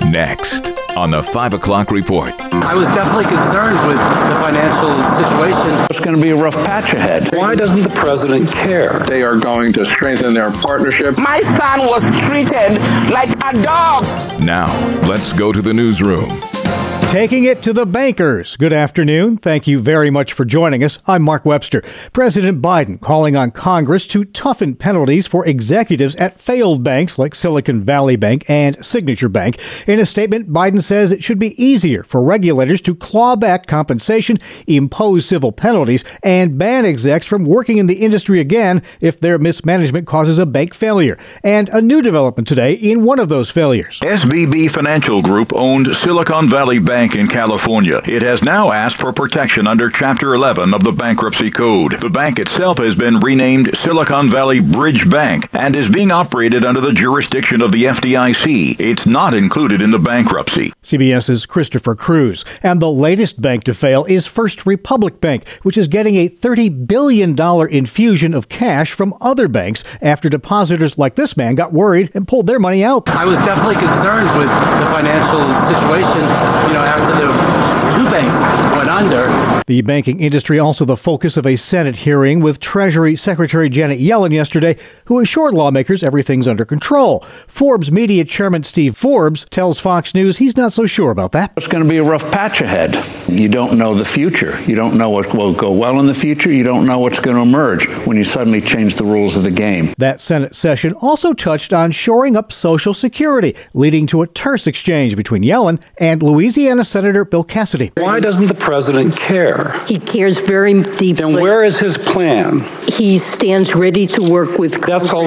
Next on the 5 o'clock report. I was definitely concerned with the financial situation. It's going to be a rough patch ahead. Why doesn't the president care? They are going to strengthen their partnership. My son was treated like a dog. Now, let's go to the newsroom. Taking it to the bankers. Good afternoon. Thank you very much for joining us. I'm Mark Webster. President Biden calling on Congress to toughen penalties for executives at failed banks like Silicon Valley Bank and Signature Bank. In a statement, Biden says it should be easier for regulators to claw back compensation, impose civil penalties, and ban execs from working in the industry again if their mismanagement causes a bank failure. And a new development today in one of those failures. SVB Financial Group owned Silicon Valley Bank in California. It has now asked for protection under Chapter 11 of the Bankruptcy Code. The bank itself has been renamed Silicon Valley Bridge Bank and is being operated under the jurisdiction of the FDIC. It's not included in the bankruptcy. CBS's Christopher Cruz. And the latest bank to fail is First Republic Bank, which is getting a $30 billion infusion of cash from other banks after depositors like this man got worried and pulled their money out. I was definitely concerned with the financial situation, after the two banks went under. The banking industry also the focus of a Senate hearing with Treasury Secretary Janet Yellen yesterday, who assured lawmakers everything's under control. Forbes media chairman Steve Forbes tells Fox News he's not so sure about that. It's going to be a rough patch ahead. You don't know the future. You don't know what will go well in the future. You don't know what's going to emerge when you suddenly change the rules of the game. That Senate session also touched on shoring up Social Security, leading to a terse exchange between Yellen and Louisiana Senator Bill Cassidy. Why doesn't the president care? He cares very deeply. Then where is his plan? He stands ready to work with Congress. That's a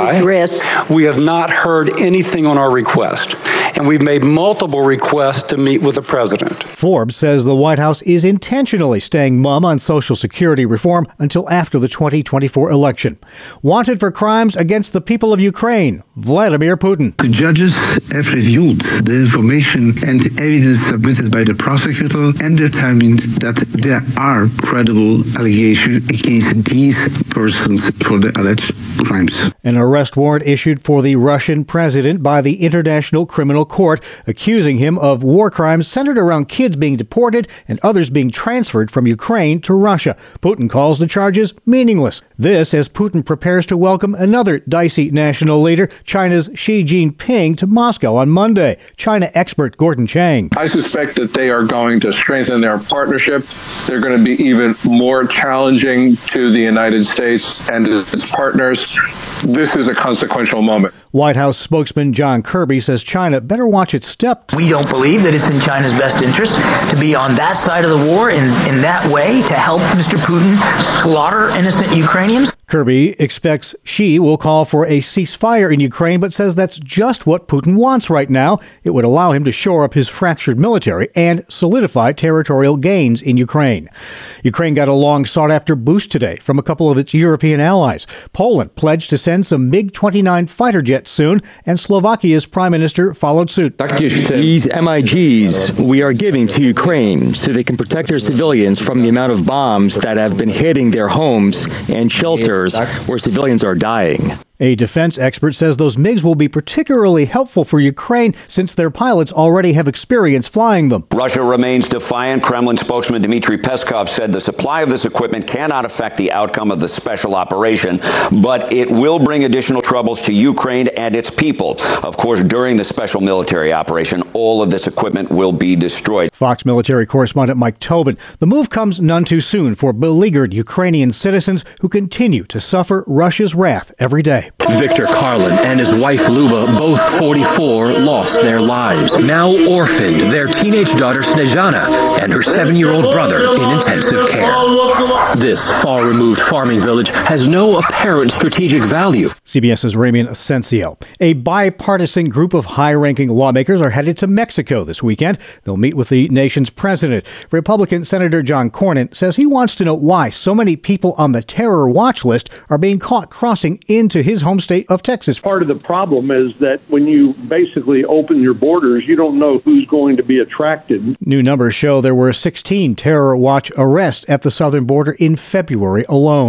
lie. We have not heard anything on our request, and we've made multiple requests to meet with the president. Forbes says the White House is intentionally staying mum on Social Security reform until after the 2024 election. Wanted for crimes against the people of Ukraine, Vladimir Putin. The judges have reviewed the information and evidence submitted by the prosecutor and determined that there are credible allegations against these persons for the alleged crimes. An arrest warrant issued for the Russian president by the International Criminal Court, accusing him of war crimes centered around kids being deported and others being transferred from Ukraine to Russia. Putin calls the charges meaningless. This as Putin prepares to welcome another dicey national leader, China's Xi Jinping, to Moscow on Monday. China expert Gordon Chang. I suspect that they are going to strengthen their partnership. They're going to be even more challenging to the United States and its partners. This is a consequential moment. White House spokesman John Kirby says China better watch its step. We don't believe that it's in China's best interest to be on that side of the war in that way to help Mr. Putin slaughter innocent Ukrainians. Kirby expects Xi will call for a ceasefire in Ukraine, but says that's just what Putin wants right now. It would allow him to shore up his fractured military and solidify territorial gains in Ukraine. Ukraine got a long sought-after boost today from a couple of its European allies. Poland pledged to send some MiG-29 fighter jets soon, and Slovakia's prime minister followed suit. These MiGs we are giving to Ukraine so they can protect their civilians from the amount of bombs that have been hitting their homes and shelters where civilians are dying. A defense expert says those MiGs will be particularly helpful for Ukraine since their pilots already have experience flying them. Russia remains defiant. Kremlin spokesman Dmitry Peskov said the supply of this equipment cannot affect the outcome of the special operation, but it will bring additional troubles to Ukraine and its people. Of course, during the special military operation, all of this equipment will be destroyed. Fox military correspondent Mike Tobin. The move comes none too soon for beleaguered Ukrainian citizens who continue to suffer Russia's wrath every day. Victor Karlin and his wife Luba, both 44, lost their lives. Now orphaned, their teenage daughter Snezhana and her 7-year-old brother in intensive care. This far-removed farming village has no apparent strategic value. CBS's Ramian Asensio. A bipartisan group of high-ranking lawmakers are headed to Mexico this weekend. They'll meet with the nation's president. Republican Senator John Cornyn says he wants to know why so many people on the terror watch list are being caught crossing into his home state of Texas. Part of the problem is that when you basically open your borders, you don't know who's going to be attracted. New numbers show there were 16 terror watch arrests at the southern border in February alone.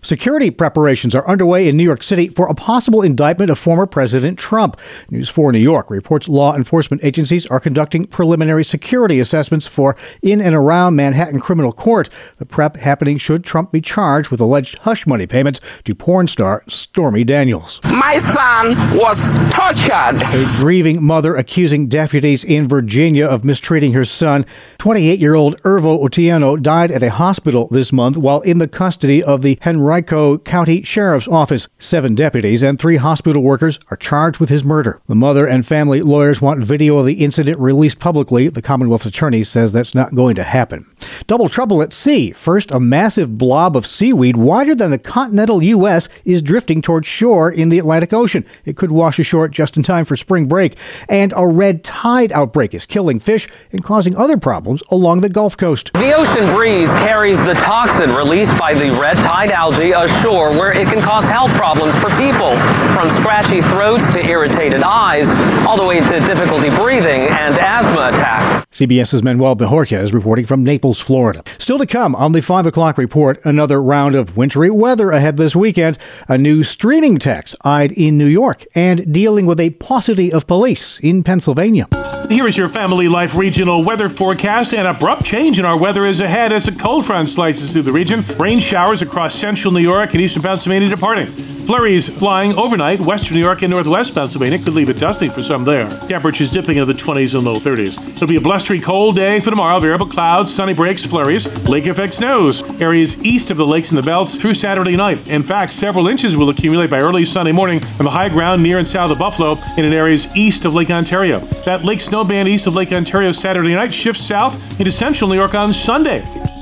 Security preparations are underway in New York City for a possible indictment of former President Trump. News 4 New York reports law enforcement agencies are conducting preliminary security assessments for in and around Manhattan Criminal Court. The prep happening should Trump be charged with alleged hush money payments to porn star Stormy Daniels. My son was tortured. A grieving mother accusing deputies in Virginia of mistreating her son. 28-year-old Ervo Otieno died at a hospital this month while in the custody of the Henrico County Sheriff's Office. 7 deputies and 3 hospital workers are charged with his murder. The mother and family lawyers want video of the incident released publicly. The Commonwealth's attorney says that's not going to happen. Double trouble at sea. First, a massive blob of seaweed wider than the continental U.S. is drifting towards shore in the Atlantic Ocean. It could wash ashore just in time for spring break. And a red tide outbreak is killing fish and causing other problems along the Gulf Coast. The ocean breeze carries the toxin released by the red tide algae ashore, where it can cause health problems for people, from scratchy throats to irritated eyes, all the way to difficulty breathing and asthma attacks. CBS's Manuel Bejorquez is reporting from Naples, Florida. Still to come on the 5 o'clock report, another round of wintry weather ahead this weekend, a new streaming tax eyed in New York, and dealing with a paucity of police in Pennsylvania. Here is your Family Life regional weather forecast. An abrupt change in our weather is ahead as a cold front slices through the region. Rain showers across central New York and eastern Pennsylvania departing. Flurries flying overnight. Western New York and northwest Pennsylvania could leave it dusty for some there. Temperatures dipping into the 20s and low 30s. It'll be a blustery cold day for tomorrow. Variable clouds, sunny breaks, flurries. Lake effect snows. Areas east of the lakes and the belts through Saturday night. In fact, several inches will accumulate by early Sunday morning on the high ground near and south of Buffalo and in areas east of Lake Ontario. That lake snow band east of Lake Ontario Saturday night shifts south into central New York on Sunday.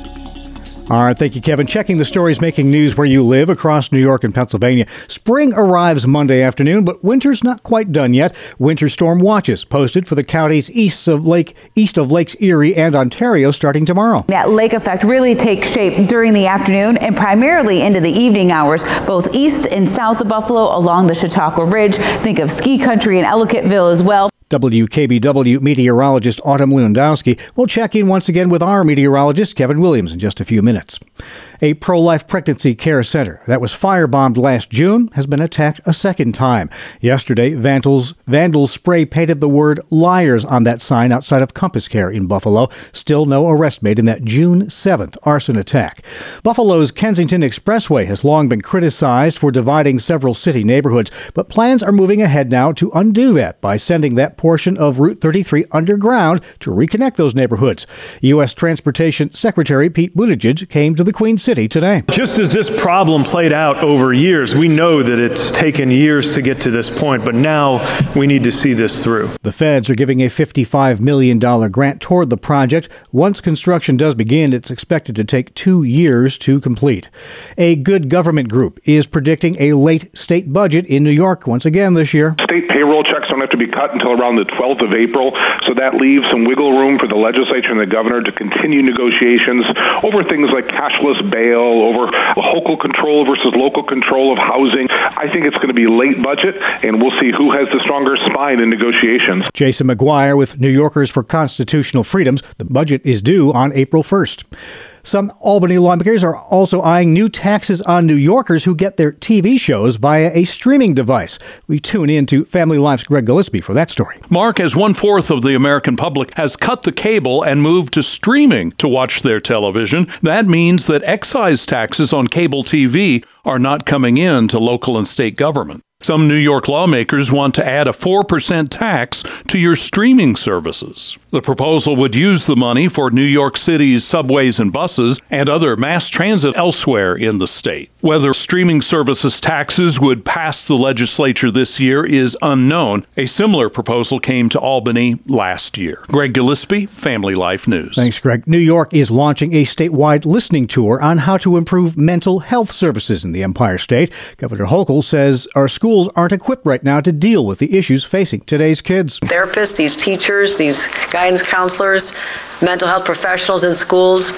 All right, thank you, Kevin. Checking the stories making news where you live across New York and Pennsylvania. Spring arrives Monday afternoon, but winter's not quite done yet. Winter storm watches posted for the counties east of Lakes Erie and Ontario starting tomorrow. That lake effect really takes shape during the afternoon and primarily into the evening hours, both east and south of Buffalo along the Chautauqua Ridge. Think of ski country in Ellicottville as well. WKBW meteorologist Autumn Lewandowski will check in once again with our meteorologist Kevin Williams in just a few minutes. A pro-life pregnancy care center that was firebombed last June has been attacked a second time. Yesterday, vandals spray-painted the word liars on that sign outside of Compass Care in Buffalo. Still no arrest made in that June 7th arson attack. Buffalo's Kensington Expressway has long been criticized for dividing several city neighborhoods, but plans are moving ahead now to undo that by sending that portion of Route 33 underground to reconnect those neighborhoods. U.S. Transportation Secretary Pete Buttigieg came to the Queen City today. Just as this problem played out over years, we know that it's taken years to get to this point, but now we need to see this through. The feds are giving a $55 million grant toward the project. Once construction does begin, it's expected to take 2 years to complete. A Good Government group is predicting a late state budget in New York once again this year. State payroll checks don't have to be cut until around the 12th of April, so that leaves some wiggle room for the legislature and the governor to continue negotiations over things like cashless bail, over local control versus local control of housing. I think it's going to be late budget, and we'll see who has the stronger spine in negotiations. Jason McGuire with New Yorkers for Constitutional Freedoms. The budget is due on April 1st. Some Albany lawmakers are also eyeing new taxes on New Yorkers who get their TV shows via a streaming device. We tune in to Family Life's Greg Gillespie for that story. Mark, as 1/4 of the American public has cut the cable and moved to streaming to watch their television, that means that excise taxes on cable TV are not coming in to local and state government. Some New York lawmakers want to add a 4% tax to your streaming services. The proposal would use the money for New York City's subways and buses and other mass transit elsewhere in the state. Whether streaming services taxes would pass the legislature this year is unknown. A similar proposal came to Albany last year. Greg Gillespie, Family Life News. Thanks, Greg. New York is launching a statewide listening tour on how to improve mental health services in the Empire State. Governor Hochul says our schools aren't equipped right now to deal with the issues facing today's kids. Therapists, these teachers, these guidance counselors, mental health professionals in schools,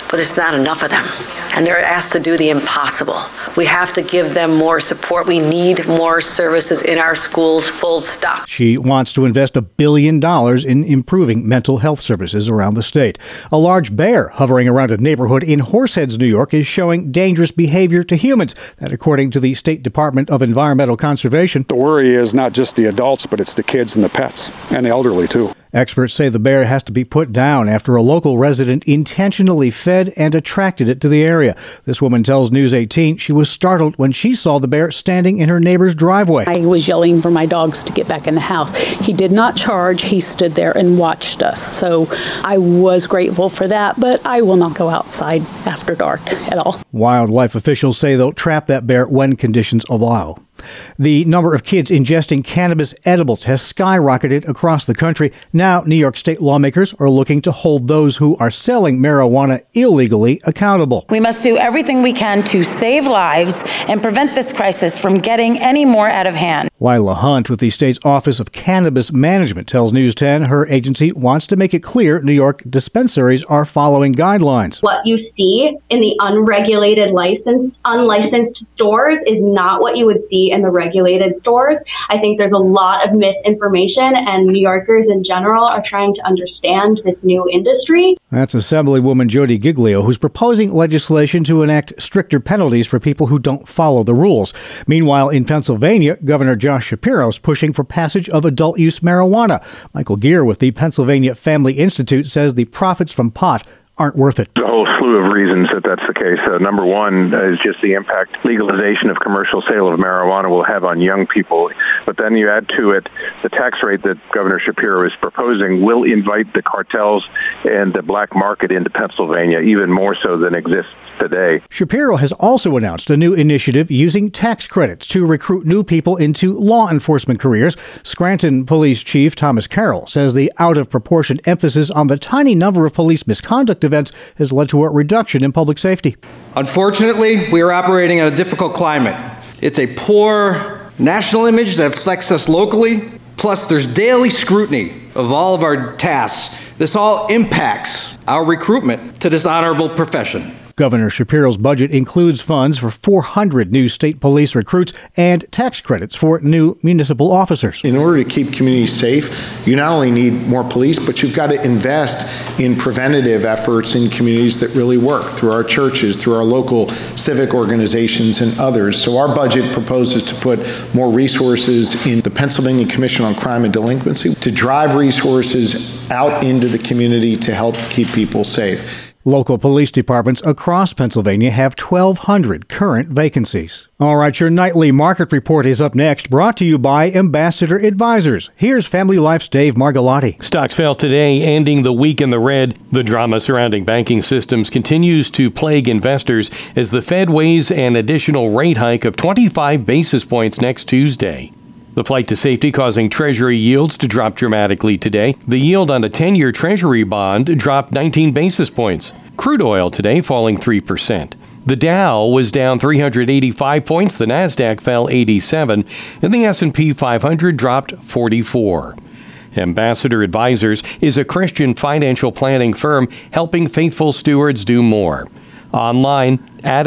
but there's not enough of them. And they're asked to do the impossible. We have to give them more support. We need more services in our schools, full stop. She wants to invest $1 billion in improving mental health services around the state. A large bear hovering around a neighborhood in Horseheads, New York, is showing dangerous behavior to humans. That, according to the State Department of Environmental Conservation. The worry is not just the adults, but it's the kids and the pets, and the elderly, too. Experts say the bear has to be put down after a local resident intentionally fed and attracted it to the area. This woman tells News 18 she was startled when she saw the bear standing in her neighbor's driveway. I was yelling for my dogs to get back in the house. He did not charge. He stood there and watched us. So I was grateful for that, but I will not go outside after dark at all. Wildlife officials say they'll trap that bear when conditions allow. The number of kids ingesting cannabis edibles has skyrocketed across the country. Now, New York state lawmakers are looking to hold those who are selling marijuana illegally accountable. We must do everything we can to save lives and prevent this crisis from getting any more out of hand. Lila Hunt with the state's Office of Cannabis Management tells News 10 her agency wants to make it clear New York dispensaries are following guidelines. What you see in the unregulated unlicensed stores is not what you would see in the regulated stores. I think there's a lot of misinformation, and New Yorkers in general are trying to understand this new industry. That's Assemblywoman Jody Giglio, who's proposing legislation to enact stricter penalties for people who don't follow the rules. Meanwhile, in Pennsylvania, Governor Josh Shapiro is pushing for passage of adult-use marijuana. Michael Geer with the Pennsylvania Family Institute says the profits from pot aren't worth it. A whole slew of reasons that that's the case. Number one is just the impact legalization of commercial sale of marijuana will have on young people. But then you add to it the tax rate that Governor Shapiro is proposing will invite the cartels and the black market into Pennsylvania even more so than exists today. Shapiro has also announced a new initiative using tax credits to recruit new people into law enforcement careers. Scranton Police Chief Thomas Carroll says the out-of-proportion emphasis on the tiny number of police misconduct events has led to a reduction in public safety. Unfortunately, we are operating in a difficult climate. It's a poor national image that affects us locally. Plus, there's daily scrutiny of all of our tasks. This all impacts our recruitment to this honorable profession. Governor Shapiro's budget includes funds for 400 new state police recruits and tax credits for new municipal officers. In order to keep communities safe, you not only need more police, but you've got to invest in preventative efforts in communities that really work through our churches, through our local civic organizations and others. So our budget proposes to put more resources in the Pennsylvania Commission on Crime and Delinquency to drive resources out into the community to help keep people safe. Local police departments across Pennsylvania have 1,200 current vacancies. All right, your nightly market report is up next, brought to you by Ambassador Advisors. Here's Family Life's Dave Margolotti. Stocks fell today, ending the week in the red. The drama surrounding banking systems continues to plague investors as the Fed weighs an additional rate hike of 25 basis points next Tuesday. The flight to safety causing Treasury yields to drop dramatically today. The yield on a 10-year Treasury bond dropped 19 basis points. Crude oil today falling 3%. The Dow was down 385 points. The Nasdaq fell 87, and the S&P 500 dropped 44. Ambassador Advisors is a Christian financial planning firm helping faithful stewards do more. Online at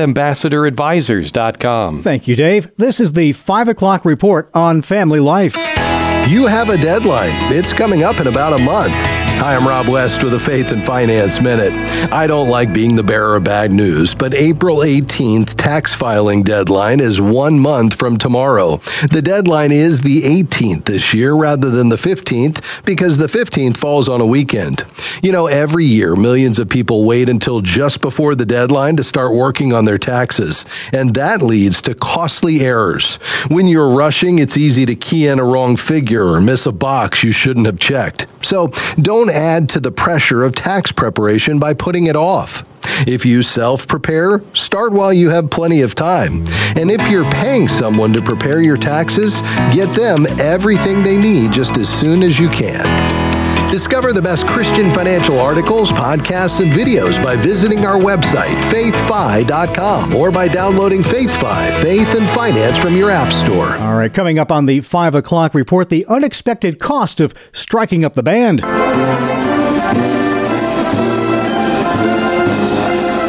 ambassadoradvisors.com. Thank you, Dave. This is the 5 o'clock report on Family Life. You have a deadline. It's coming up in about a month. Hi, I'm Rob West with a Faith and Finance Minute. I don't like being the bearer of bad news, but April 18th tax filing deadline is 1 month from tomorrow. The deadline is the 18th this year rather than the 15th because the 15th falls on a weekend. You know, every year millions of people wait until just before the deadline to start working on their taxes, and that leads to costly errors. When you're rushing, it's easy to key in a wrong figure or miss a box you shouldn't have checked. So don't add to the pressure of tax preparation by putting it off. If you self-prepare, start while you have plenty of time. And if you're paying someone to prepare your taxes, get them everything they need just as soon as you can. Discover the best Christian financial articles, podcasts, and videos by visiting our website, faithfi.com, or by downloading FaithFi, Faith and Finance from your app store. All right, coming up on the 5 o'clock report, the unexpected cost of striking up the band.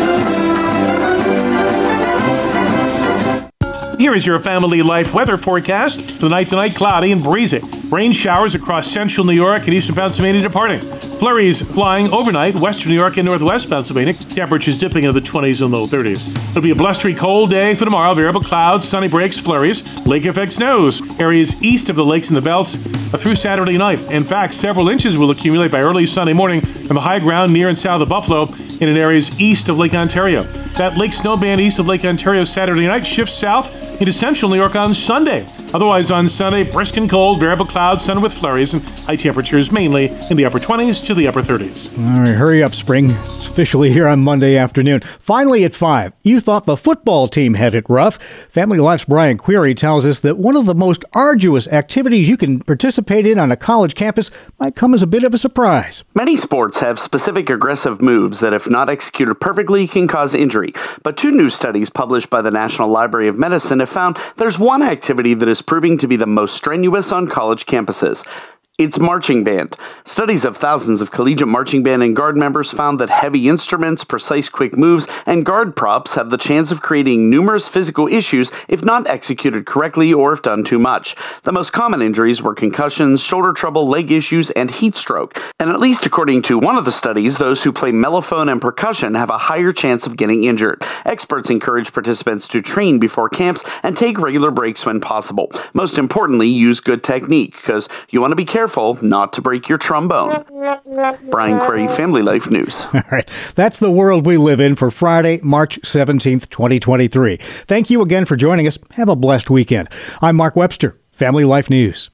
Here is your Family Life weather forecast. Tonight, cloudy and breezy. Rain showers across central New York and eastern Pennsylvania departing. Flurries flying overnight, western New York and northwest Pennsylvania. Temperatures dipping into the 20s and low 30s. It'll be a blustery, cold day for tomorrow. Variable clouds, sunny breaks, flurries. Lake effect snows. Areas east of the lakes and the belts through Saturday night. In fact, several inches will accumulate by early Sunday morning on the high ground near and south of Buffalo and in areas east of Lake Ontario. That lake snow band east of Lake Ontario Saturday night shifts south into central New York on Sunday. Otherwise, on Sunday, brisk and cold, variable clouds, sun with flurries, and high temperatures mainly in the upper 20s to the upper 30s. All right, hurry up, spring. It's officially here on Monday afternoon. Finally at 5, you thought the football team had it rough. Family Life's Brian Query tells us that one of the most arduous activities you can participate in on a college campus might come as a bit of a surprise. Many sports have specific aggressive moves that, if not executed perfectly, can cause injury. But 2 new studies published by the National Library of Medicine have found there's one activity that is proving to be the most strenuous on college campuses. It's marching band. Studies of thousands of collegiate marching band and guard members found that heavy instruments, precise quick moves, and guard props have the chance of creating numerous physical issues if not executed correctly or if done too much. The most common injuries were concussions, shoulder trouble, leg issues, and heat stroke. And at least according to one of the studies, those who play mellophone and percussion have a higher chance of getting injured. Experts encourage participants to train before camps and take regular breaks when possible. Most importantly, use good technique, because you want to be careful not to break your trombone. Brian Query, Family Life News. All right. That's the world we live in for Friday, March 17th, 2023. Thank you again for joining us. Have a blessed weekend. I'm Mark Webster, Family Life News.